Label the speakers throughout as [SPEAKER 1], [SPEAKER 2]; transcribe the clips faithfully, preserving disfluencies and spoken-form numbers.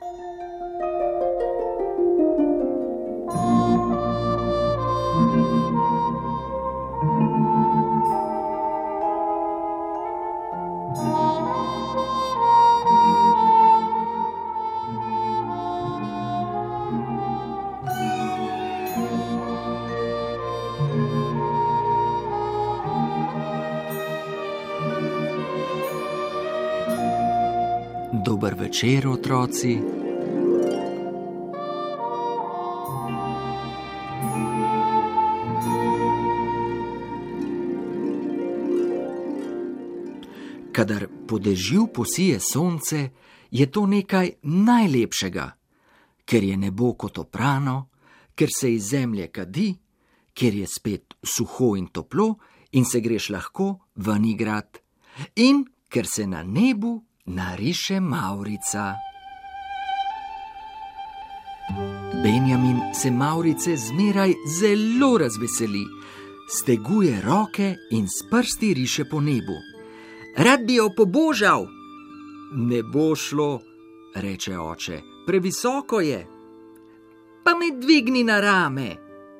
[SPEAKER 1] Dober večer, otroci. Kadar po dežju posije sonce, je to nekaj najlepšega, ker je nebo kot oprano, ker se iz zemlje kadi, ker je spet suho in toplo in se greš lahko ven igrat, in ker se na nebu nariše mavrica. Benjamin se mavrice zmeraj zelo razveseli, steguje roke in s prsti riše po nebu. Rad bi jo pobožal. Ne bo šlo, reče oče, previsoko je. Pa me dvigni na rame.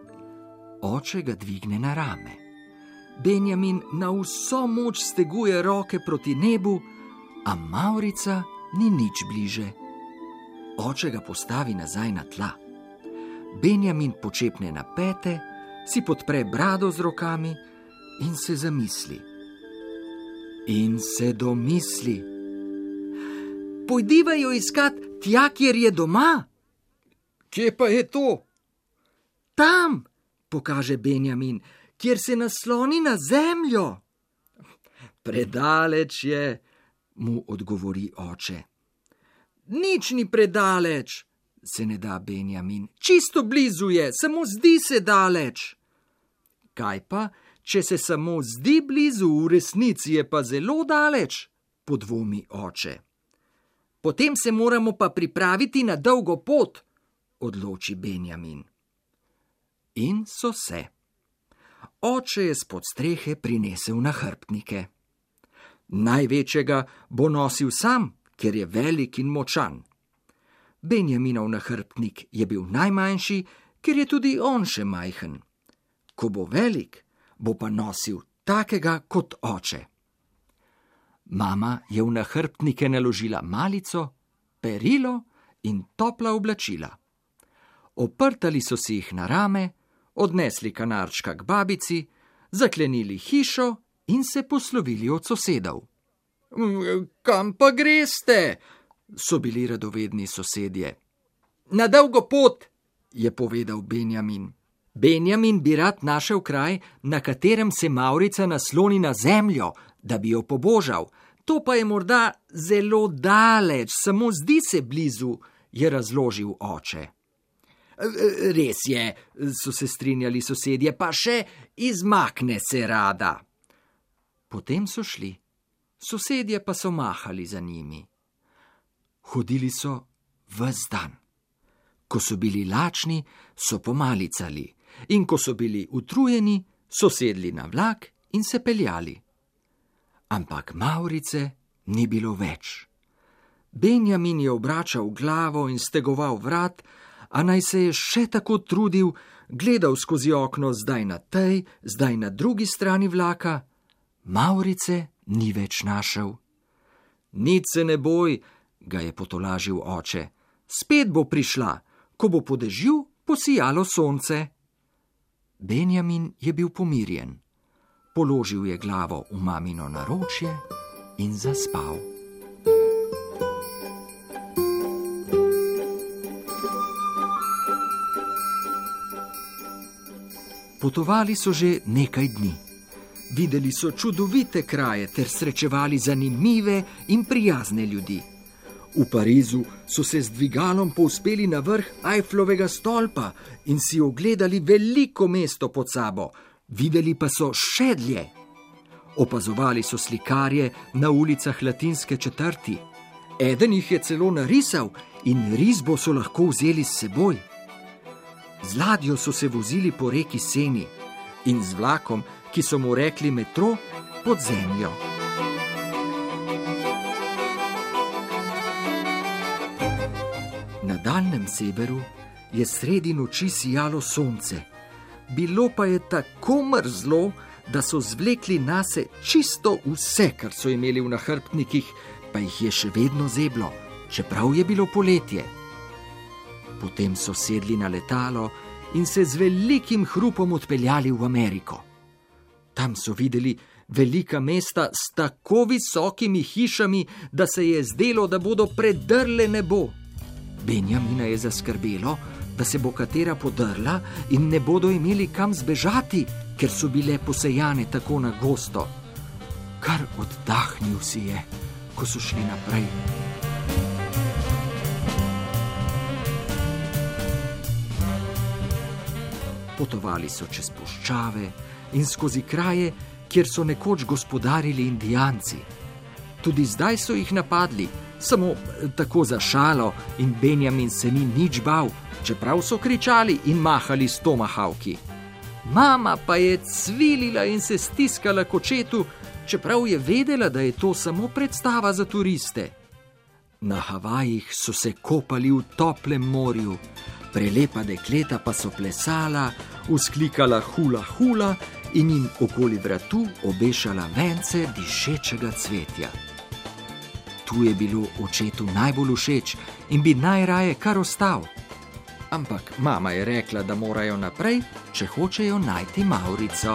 [SPEAKER 1] Oče ga dvigne na rame. Benjamin na vso moč steguje roke proti nebu, a mavrica ni nič bliže. Oče ga postavi nazaj na tla. Benjamin počepne na pete, si podpre brado z rokami in se zamisli. In se domisli. Pojdiva jo iskat tja, kjer je doma. Kje pa je to? Tam, pokaže Benjamin, kjer se nasloni na zemljo. Predaleč je, mu odgovori oče. Nič ni predaleč, se ne da Benjamin. Čisto blizu je, samo zdi se daleč. Kaj pa, če se samo zdi blizu, v resnici je pa zelo daleč, podvomi oče. Potem se moramo pa pripraviti na dolgo pot, odloči Benjamin. In so se. Oče je spod strehe prinesel nahrbtnike. Največjega bo nosil sam, ker je velik in močan. Benjaminov nahrbtnik je bil najmanjši, ker je tudi on še majhen. Ko bo velik, bo pa nosil takega kot oče. Mama je v nahrbtnike naložila malico, perilo in topla oblačila. Oprtali so si jih na rame, odnesli kanarčka k babici, zaklenili hišo in se poslovili od sosedov. Kam pa greste? So bili radovedni sosedje. Na dolgo pot, je povedal Benjamin. Benjamin bi rad našel kraj, na katerem se mavrica nasloni na zemljo, da bi jo pobožal. To pa je morda zelo daleč, samo zdi se blizu, je razložil oče. Res je, so se strinjali sosedje, pa še izmakne se rada. Potem so šli, sosedje pa so mahali za njimi. Hodili so ves dan. Ko so bili lačni, so pomalicali, in ko so bili utrujeni, so sedli na vlak in se peljali. Ampak mavrice ni bilo več. Benjamin je obračal glavo in stegoval vrat, a naj se je še tako trudil, gledal skozi okno zdaj na tej, zdaj na drugi strani vlaka, mavrice ni več našel. Nič se ne boj, ga je potolažil oče, spet bo prišla, ko bo po dežju posijalo sonce. Benjamin je bil pomirjen, položil je glavo v mamino naročje in zaspal. Potovali so že nekaj dni. Videli so čudovite kraje ter srečevali zanimive in prijazne ljudi. V Parizu so se z dvigalom povzpeli na vrh Eifflovega stolpa in si ogledali veliko mesto pod sabo. Videli pa so še dlje. Opazovali so slikarje na ulicah latinske četrti. Eden jih je celo narisal in risbo so lahko vzeli s seboj. Z ladjo so se vozili po reki Seni in z vlakom, ki so mu rekli metro, pod zemljo. Na daljnem severu je sredi noči sijalo sonce. Bilo pa je tako mrzlo, da so zvlekli nase čisto vse, kar so imeli v nahrbtnikih, pa jih je še vedno zeblo, čeprav je bilo poletje. Potem so sedli na letalo in se z velikim hrupom odpeljali v Ameriko. Tam so videli velika mesta s tako visokimi hišami, da se je zdelo, da bodo predrle nebo. Benjamina je zaskrbelo, da se bo katera podrla in ne bodo imeli kam zbežati, ker so bile posejane tako na gosto. Kar oddahnil si je, ko so šli naprej. Potovali so čez puščave in skozi kraje, kjer so nekoč gospodarili Indijanci. Tudi zdaj so jih napadli, samo tako za šalo, in Benjamin se ni nič bal, čeprav so kričali in mahali s tomahavki. Mama pa je cvilila in se stiskala k očetu, čeprav je vedela, da je to samo predstava za turiste. Na Havajih so se kopali v toplem morju, prelepa dekleta pa so plesala, vzklikala hula hula in jim okoli vratu obešala vence dišečega cvetja. Tu je bilo očetu najbolj všeč in bi najraje kar ostal. Ampak mama je rekla, da morajo naprej, če hočejo najti Maurico.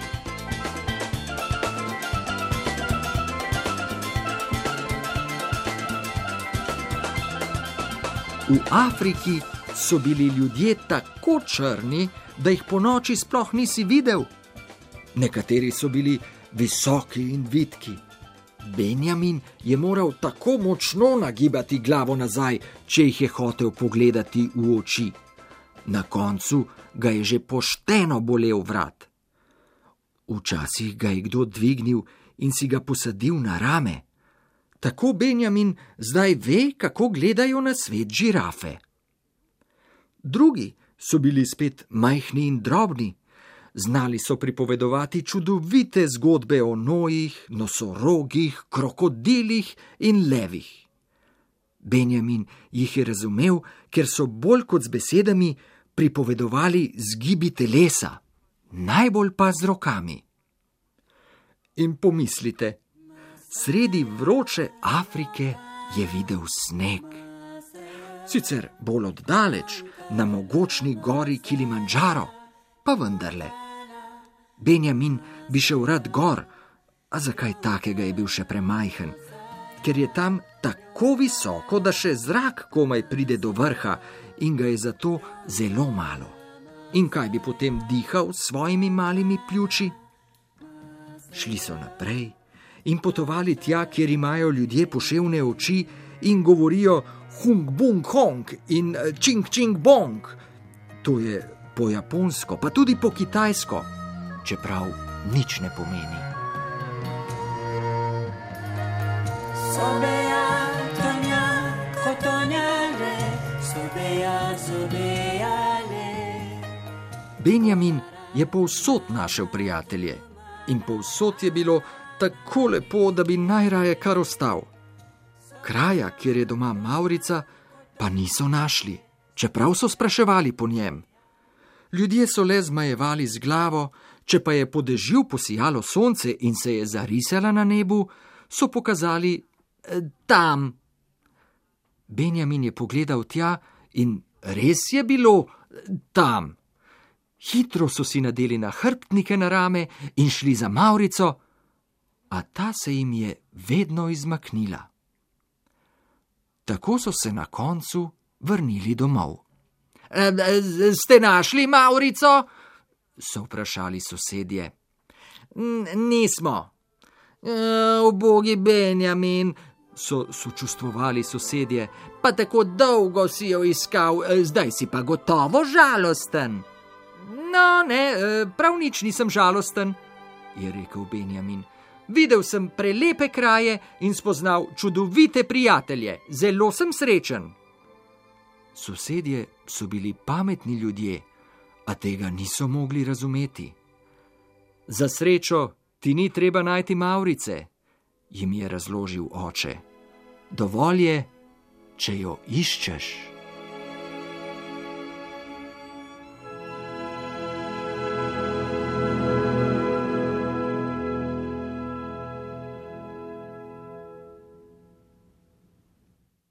[SPEAKER 1] V Afriki so bili ljudje tako črni, da jih ponoči sploh nisi videl. Nekateri so bili visoki in vitki. Benjamin je moral tako močno nagibati glavo nazaj, če jih je hotel pogledati v oči. Na koncu ga je že pošteno bolel vrat. Včasih ga je kdo dvignil in si ga posadil na rame. Tako Benjamin zdaj ve, kako gledajo na svet žirafe. Drugi so bili spet majhni in drobni. Znali so pripovedovati čudovite zgodbe o nojih, nosorogih, krokodilih in levih. Benjamin jih je razumel, ker so bolj kot z besedami pripovedovali z gibi telesa, najbolj pa z rokami. In pomislite, sredi vroče Afrike je videl sneg. Sicer bolj oddaleč, na mogočni gori Kilimandžaro, pa vendarle. Benjamin bi šel rad gor, a zakaj takega je bil še premajhen, ker je tam tako visoko, da še zrak komaj pride do vrha in ga je zato zelo malo. In kaj bi potem dihal s svojimi malimi pljuči? Šli so naprej in potovali tja, kjer imajo ljudje poševne oči in govorijo hung bung hong in čing čing bong. To je po japonsko, pa tudi po kitajsko, čeprav nič ne pomeni. Benjamin je povsod našel prijatelje in povsod je bilo tako lepo, da bi najraje kar ostal. Kraja, kjer je doma Maurica, pa niso našli, čeprav so spraševali po njem. Ljudje so le zmajevali z glavo, če pa je po dežju posijalo sonce in se je zarisala na nebu, so pokazali eh, tam. Benjamin je pogledal tja in res je bilo tam. Hitro so si nadeli nahrbtnike na rame in šli za Maurico, a ta se jim je vedno izmaknila. Tako so se na koncu vrnili domov. E, ste našli Maurico? So vprašali sosedje. Nismo. E, ubogi Benjamin, so sočustvovali sosedje, pa tako dolgo si jo iskal, zdaj si pa gotovo žalosten. No, ne, prav nič nisem žalosten, je rekel Benjamin. Videl sem prelepe kraje in spoznal čudovite prijatelje. Zelo sem srečen. Sosedje so bili pametni ljudje, a tega niso mogli razumeti. Za srečo ti ni treba najti Maurice, jim je razložil oče. Dovolj je, če jo iščeš.